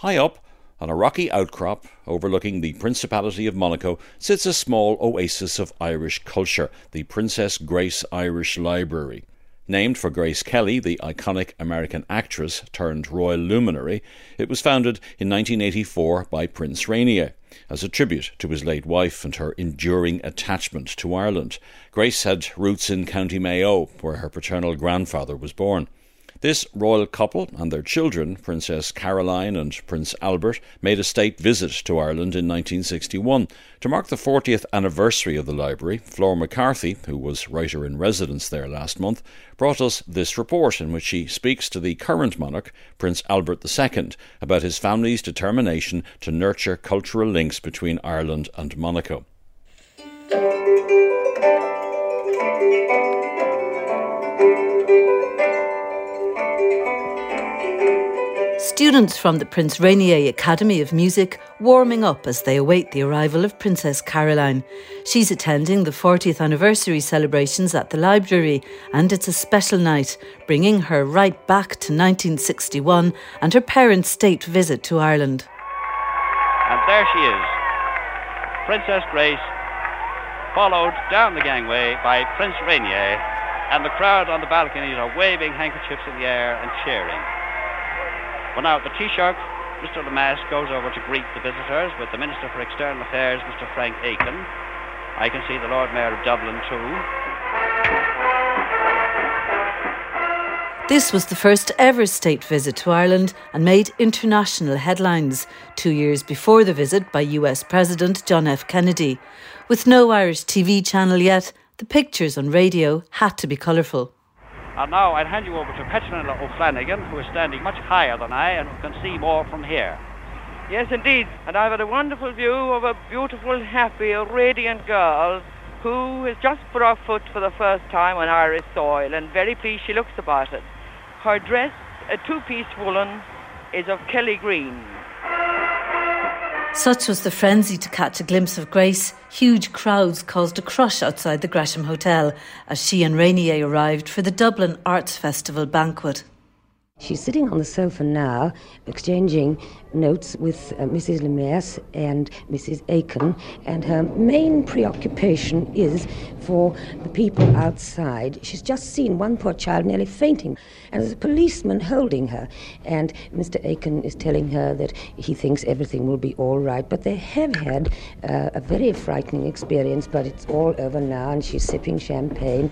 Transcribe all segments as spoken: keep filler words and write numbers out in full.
High up, on a rocky outcrop overlooking the Principality of Monaco, sits a small oasis of Irish culture, the Princess Grace Irish Library. Named for Grace Kelly, the iconic American actress turned royal luminary, it was founded in nineteen eighty-four by Prince Rainier as a tribute to his late wife and her enduring attachment to Ireland. Grace had roots in County Mayo, where her paternal grandfather was born. This royal couple and their children, Princess Caroline and Prince Albert, made a state visit to Ireland in nineteen sixty-one. To mark the fortieth anniversary of the library, Flor McCarthy, who was writer-in-residence there last month, brought us this report in which she speaks to the current monarch, Prince Albert the Second, about his family's determination to nurture cultural links between Ireland and Monaco. Students from the Prince Rainier Academy of Music warming up as they await the arrival of Princess Caroline. She's attending the fortieth anniversary celebrations at the library, and it's a special night, bringing her right back to nineteen sixty-one and her parents' state visit to Ireland. And there she is, Princess Grace, followed down the gangway by Prince Rainier, and the crowd on the balconies are waving handkerchiefs in the air and cheering. Well, now, the Taoiseach, Mister Lemass, goes over to greet the visitors with the Minister for External Affairs, Mister Frank Aiken. I can see the Lord Mayor of Dublin, too. This was the first ever state visit to Ireland and made international headlines, two years before the visit by U S President John F. Kennedy. With no Irish T V channel yet, the pictures on radio had to be colourful. And now I'll hand you over to Petronella O'Flanagan, who is standing much higher than I and who can see more from here. Yes, indeed. And I've had a wonderful view of a beautiful, happy, radiant girl who has just put her foot for the first time on Irish soil, and very pleased she looks about it. Her dress, a two-piece woolen, is of Kelly green. Such was the frenzy to catch a glimpse of Grace. Huge crowds caused a crush outside the Gresham Hotel as she and Rainier arrived for the Dublin Arts Festival banquet. She's sitting on the sofa now, exchanging notes with uh, Missus Lemass and Missus Aiken, and her main preoccupation is for the people outside. She's just seen one poor child nearly fainting, and there's a policeman holding her, and Mister Aiken is telling her that he thinks everything will be all right, but they have had uh, a very frightening experience, but it's all over now, and she's sipping champagne.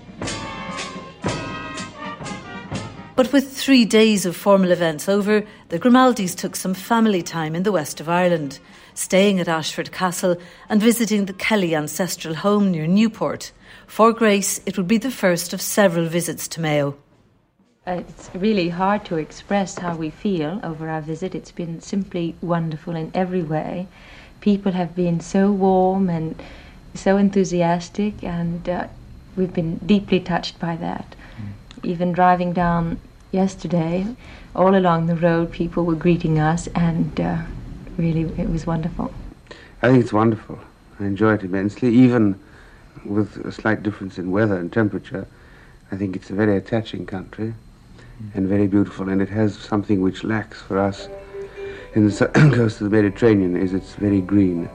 But with three days of formal events over, the Grimaldis took some family time in the west of Ireland, staying at Ashford Castle and visiting the Kelly ancestral home near Newport. For Grace, it would be the first of several visits to Mayo. It's really hard to express how we feel over our visit. It's been simply wonderful in every way. People have been so warm and so enthusiastic, and uh, we've been deeply touched by that. Even driving down yesterday, all along the road, people were greeting us, and uh, really, it was wonderful. I think it's wonderful. I enjoy it immensely, even with a slight difference in weather and temperature. I think it's a very attaching country mm. and very beautiful, and it has something which lacks for us in the coast of the Mediterranean, is it's very green.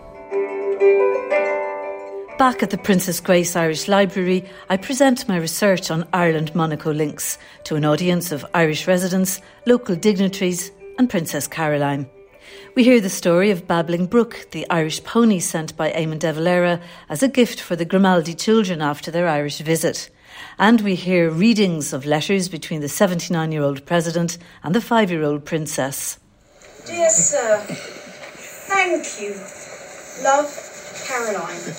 Back at the Princess Grace Irish Library, I present my research on Ireland-Monaco links to an audience of Irish residents, local dignitaries and Princess Caroline. We hear the story of Babbling Brook, the Irish pony sent by Eamon de Valera as a gift for the Grimaldi children after their Irish visit. And we hear readings of letters between the seventy-nine-year-old president and the five-year-old princess. Dear sir, thank you. Love, Caroline.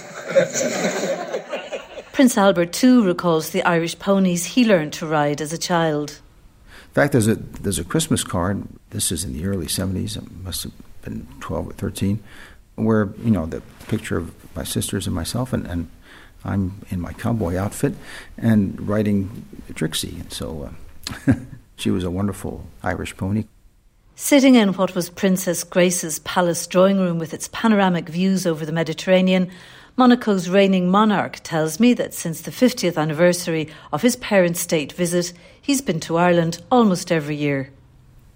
Prince Albert too recalls the Irish ponies he learned to ride as a child. In fact, there's a there's a Christmas card. This is in the early seventies. It must have been twelve or thirteen, where you know the picture of my sisters and myself, and, and I'm in my cowboy outfit and riding Trixie. And so uh, she was a wonderful Irish pony. Sitting in what was Princess Grace's palace drawing room with its panoramic views over the Mediterranean, Monaco's reigning monarch tells me that since the fiftieth anniversary of his parents' state visit, he's been to Ireland almost every year.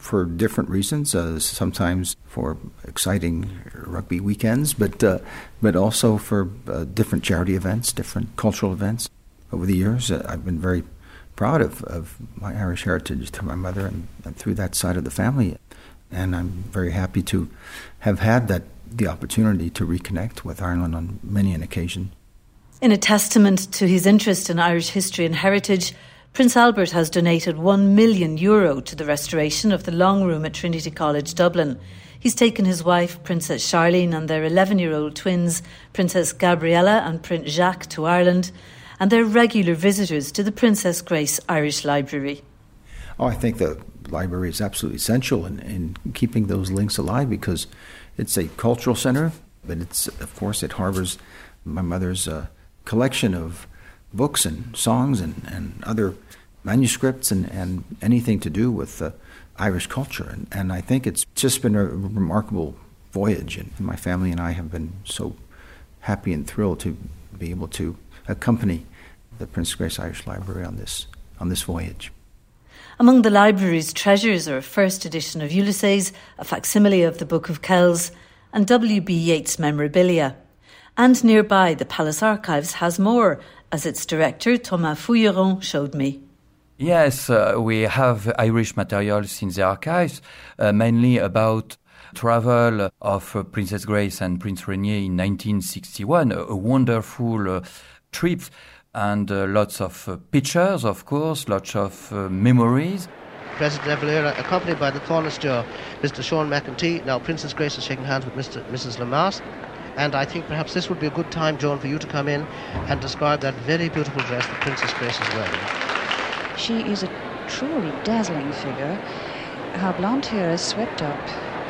for different reasons, uh, sometimes for exciting rugby weekends, but uh, but also for uh, different charity events, different cultural events. Over the years, uh, I've been very proud of, of my Irish heritage through my mother and, and through that side of the family. And I'm very happy to have had that the opportunity to reconnect with Ireland on many an occasion. In a testament to his interest in Irish history and heritage, Prince Albert has donated one million euro to the restoration of the Long Room at Trinity College, Dublin. He's taken his wife, Princess Charlene, and their eleven-year-old twins, Princess Gabriella and Prince Jacques, to Ireland, and they're regular visitors to the Princess Grace Irish Library. Oh, I think the library is absolutely essential in, in keeping those links alive, because it's a cultural center, but it's, of course, it harbors my mother's uh, collection of books and songs and, and other manuscripts and, and anything to do with uh, Irish culture. And, and I think it's just been a remarkable voyage, and my family and I have been so happy and thrilled to be able to accompany the Princess Grace Irish Library on this on this voyage. Among the library's treasures are a first edition of Ulysses, a facsimile of the Book of Kells, and W B Yeats memorabilia. And nearby, the Palace Archives has more, as its director, Thomas Fouilleron, showed me. Yes, uh, we have Irish materials in the archives, uh, mainly about travel of uh, Princess Grace and Prince Rainier in nineteen sixty-one, a, a wonderful uh, trip, and uh, lots of uh, pictures, of course, lots of uh, memories. President de Valera, accompanied by the Taoiseach, Mister Sean McEntee. Now Princess Grace is shaking hands with Mister Missus Lemass. And I think perhaps this would be a good time, Joan, for you to come in and describe that very beautiful dress that Princess Grace is wearing. She is a truly dazzling figure. Her blonde hair is swept up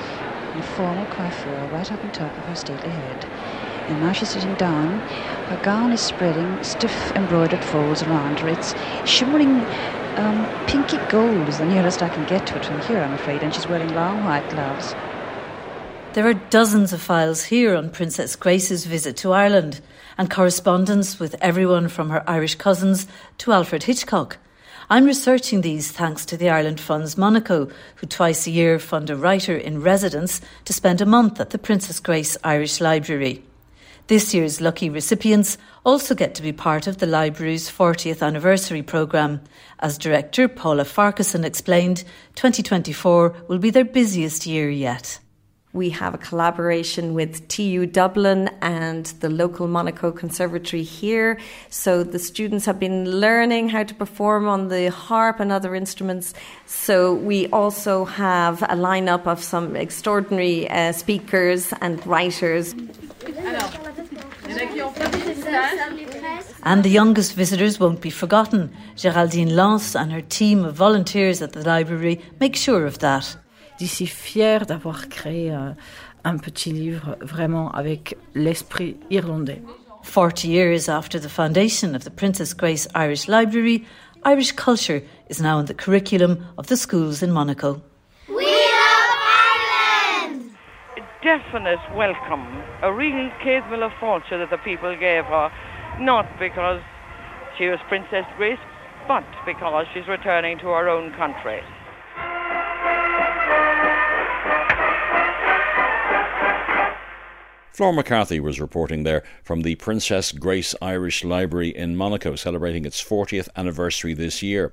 in a formal coiffure right up on top of her stately head. And now she's sitting down. Her gown is spreading, stiff embroidered folds around her. It's shimmering um, pinky gold is the nearest I can get to it from here, I'm afraid, and she's wearing long white gloves. There are dozens of files here on Princess Grace's visit to Ireland, and correspondence with everyone from her Irish cousins to Alfred Hitchcock. I'm researching these thanks to the Ireland Funds Monaco, who twice a year fund a writer in residence to spend a month at the Princess Grace Irish Library. This year's lucky recipients also get to be part of the library's fortieth anniversary programme. As director Paula Farquharson explained, twenty twenty-four will be their busiest year yet. We have a collaboration with T U Dublin and the local Monaco Conservatory here. So the students have been learning how to perform on the harp and other instruments. So we also have a lineup of some extraordinary uh, speakers and writers. And the youngest visitors won't be forgotten. Géraldine Lance and her team of volunteers at the library make sure of that. Je suis fière d'avoir créé un, un petit livre vraiment avec l'esprit irlandais. Forty years after the foundation of the Princess Grace Irish Library, Irish culture is now in the curriculum of the schools in Monaco. We love Ireland! A definite welcome, a real Cathedral of Fortune that the people gave her, not because she was Princess Grace, but because she's returning to her own country. Flor McCarthy was reporting there from the Princess Grace Irish Library in Monaco, celebrating its fortieth anniversary this year.